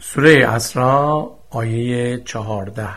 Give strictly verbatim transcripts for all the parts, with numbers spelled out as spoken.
سوره اسراء آیه چهارده.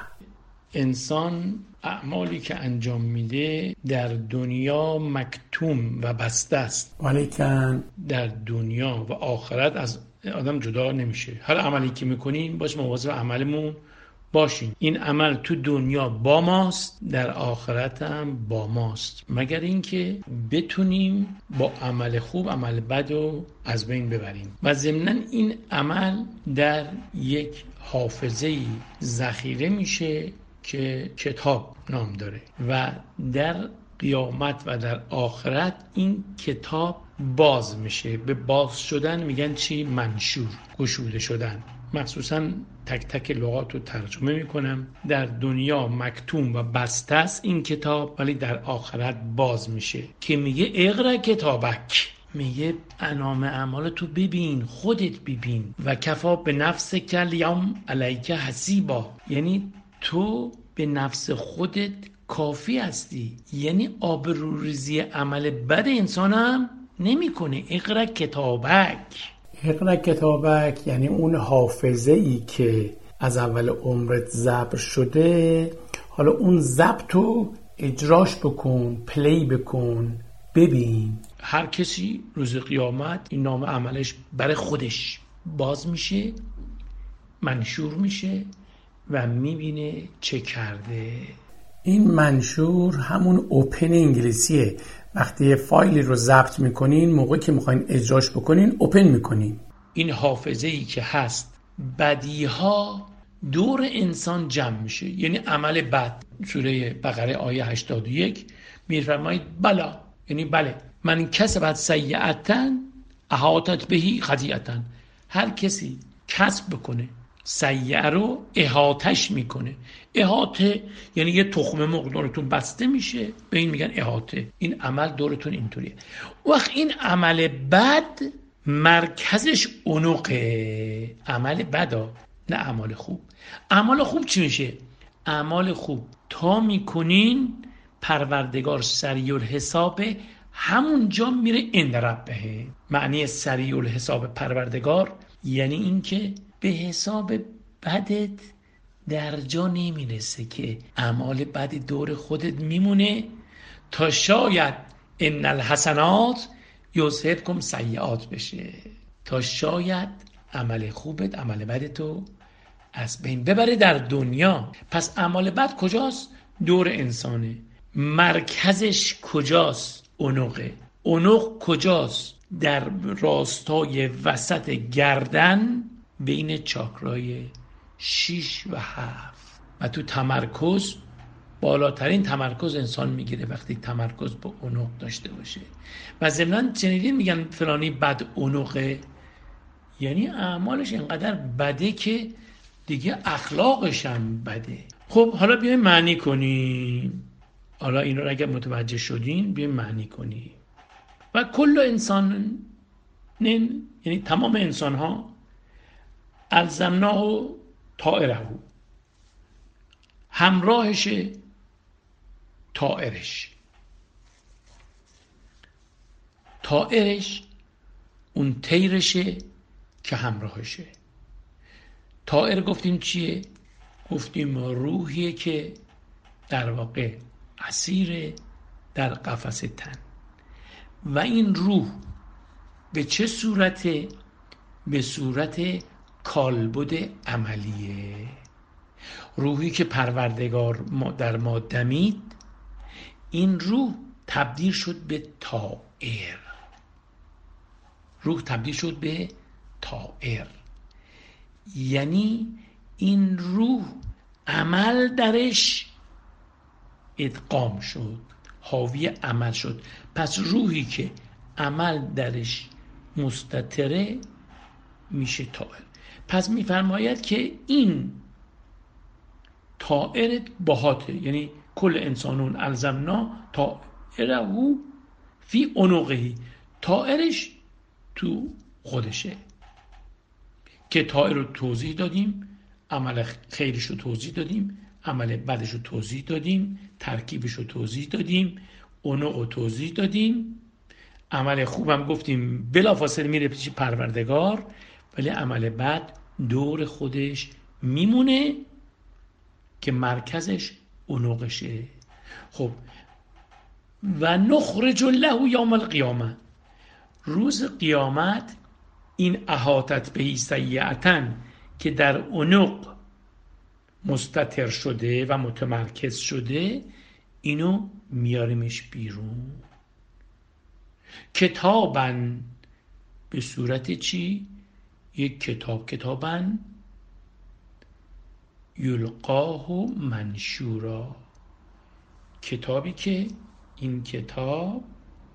انسان اعمالی که انجام میده در دنیا مکتوم و بسته است، ولیکن در دنیا و آخرت از آدم جدا نمیشه. هر عملی که میکنیم باش مواظب عملمون باشیم. این عمل تو دنیا با ماست، در آخرت هم با ماست، مگر اینکه بتونیم با عمل خوب عمل بد رو از بین ببریم. و ضمناً این عمل در یک حافظه‌ای ذخیره میشه که کتاب نام داره و در قیامت و در آخرت این کتاب باز میشه. به باز شدن میگن چی؟ منشور، گشوده شدن. مخصوصا تک تک لغات رو ترجمه میکنم. در دنیا مکتوم و بسته است این کتاب، ولی در آخرت باز میشه که میگه اقرا کتابک، میگه انام اعمال تو ببین، خودت ببین. و کفا به نفس کلیوم علیک حسیبا، یعنی تو به نفس خودت کافی هستی. یعنی آبروریزی عمل بد انسان هم نمی کنه. اقرا کتابک. اقرا کتابک یعنی اون حافظه ای که از اول عمرت ضبط شده، حالا اون ضبط رو اجراش بکن، پلی بکن، ببین. هر کسی روز قیامت این نام عملش برای خودش باز میشه، منشور میشه و میبینه چه کرده. این منشور همون اوپن انگلیسیه. وقتی یه فایلی رو ضبط میکنین، موقعی که میخواین اجراش بکنین اوپن میکنین. این حافظه ای که هست، بدیها دور انسان جمع میشه. یعنی عمل بد، سوره بقره آیه هشتاد و یک میفرمایید بلا، یعنی بله، من کسبت سیئتا احاطت بهی خطیئتا. هر کسی کسب بکنه سیئه رو احاطش میکنه. احاطه یعنی یه تخم مرغ دورتون بسته میشه، به این میگن احاطه. این عمل دورتون اینطوریه. وقت این عمل بد مرکزش عنقه. عمل بدا، نه عمل خوب. عمل خوب چی میشه؟ عمل خوب تا میکنین پروردگار سریع الحساب، همونجا میره اند ربه. معنی سریع الحساب پروردگار یعنی این که به حساب بدت در جا نمیرسه که اعمال بد دور خودت میمونه، تا شاید ان الحسنات یذهبکم سیئات بشه، تا شاید عمل خوبت عمل بدتو از بین ببره در دنیا. پس عمل بد کجاست؟ دور انسانه. مرکزش کجاست؟ عنقه. عنق کجاست؟ در راستای وسط گردن، بین چاکرای شیش و هفت. و تو تمرکز، بالاترین تمرکز انسان میگیره وقتی تمرکز با عنق داشته باشه. و ضمناً چنین میگن فلانی بد عنقه، یعنی اعمالش اینقدر بده که دیگه اخلاقش هم بده. خب حالا بیایم معنی کنیم. حالا این رو اگر متوجه شدین بیایم معنی کنیم. و کل انسان، یعنی تمام انسان ها، الزمناه طائره، همراهش طائرش. طائرش اون طیرشه که همراهشه. طائر گفتیم چیه؟ گفتیم روحیه که در واقع اسیر در قفس تن. و این روح به چه صورته؟ به صورت کالبد عملیه. روحی که پروردگار در ما دمید، این روح تبدیل شد به طائر. روح تبدیل شد به طائر، یعنی این روح عمل درش ادغام شد، حاوی عمل شد. پس روحی که عمل درش مستتره میشه طائر. پس میفرماید که این طائر باهاته، یعنی کل انسانون الزمنا طائره فی عنقه. طائرش تو خودشه که طائر رو توضیح دادیم، عمل خیرش رو توضیح دادیم، عمل بدش رو توضیح دادیم، ترکیبش رو توضیح دادیم، عنق رو توضیح دادیم. عمل خوبم گفتیم بلافاصله میره پیش پروردگار، ولی عمل بد دور خودش میمونه که مرکزش عنقشه. خب و نخرج له یوم القیامه، روز قیامت این احاطت به سیئتن که در عنق مستتر شده و متمرکز شده، اینو میاریمش بیرون. کتابن به صورت چی؟ یک کتاب، کتابن یلقاه منشورا، کتابی که این کتاب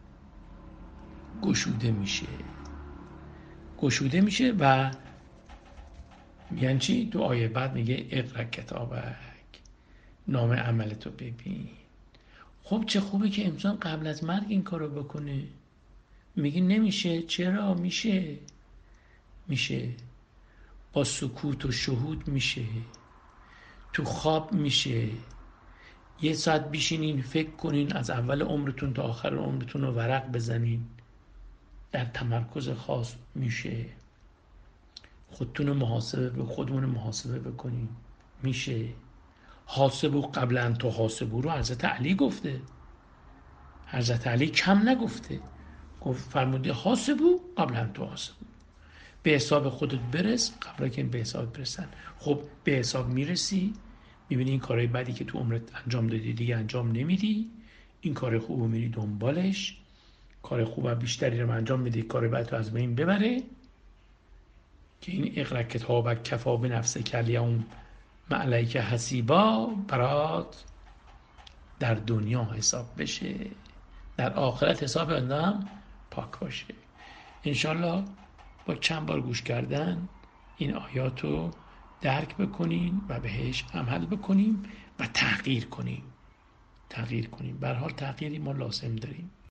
گشوده میشه گشوده میشه و میگن چی؟ تو آیه بعد میگه اقرا کتابک، نام عملتو ببین. خب چه خوبه که انسان قبل از مرگ این کارو بکنه. میگی نمیشه، چرا؟ میشه میشه با سکوت و شهود میشه، تو خواب میشه، یه ساعت بشینین فکر کنین از اول عمرتون تا آخر عمرتون رو ورق بزنین، در تمرکز خاص میشه. خودتون محاسبه به خودمون محاسبه بکنین، میشه. حاسبو قبل ان تحاسبو رو حضرت علی گفته، حضرت علی کم نگفته، گفت فرموده حاسبو قبل ان تحاسبو، به حساب خودت برس قبل که به حساب برسن. خب به حساب میرسی، میبینی این کارهای بدی که تو عمرت انجام دادی دیگه انجام نمیدی، این کار خوبو میری دنبالش، کار خوب بیشتری رو انجام میدی، کار بد رو از بین ببره، که این اقرا کتابک کفا به نفسک الیوم علیک حسیبا برات در دنیا حساب بشه، در آخرت حساب آدم پاک باشه. انشالله با چند بار گوش کردن این آیات رو درک بکنین و بهش عمل بکنیم و تغییر کنیم تغییر کنیم. به هر حال تغییری ما لازم داریم.